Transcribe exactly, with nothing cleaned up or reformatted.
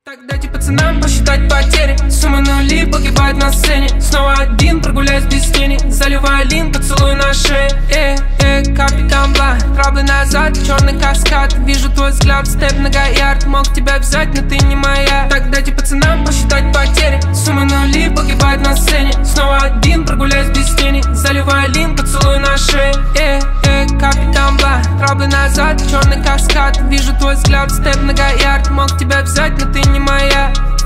Так дайте пацанам посчитать потери. Сумма нули погибает на сцене. Снова один, прогуляюсь без тени. Заливаю лин, поцелуй на шее. Э, э, капитан Бла. Траблы назад, черный каскад. Вижу твой взгляд, степ нога ярд. Мог тебя взять, но ты не моя. Так дайте пацанам посчитать потери. Сумма нули погибает на сцене. Снова один, прогуляюсь без тени. Заливаю лин, поцелуй на шее. Э, э, капитан Бла. Траблы назад, черный каскад. Вижу твой взгляд, степ нога ярд. Мог тебя взять, но ты не моя.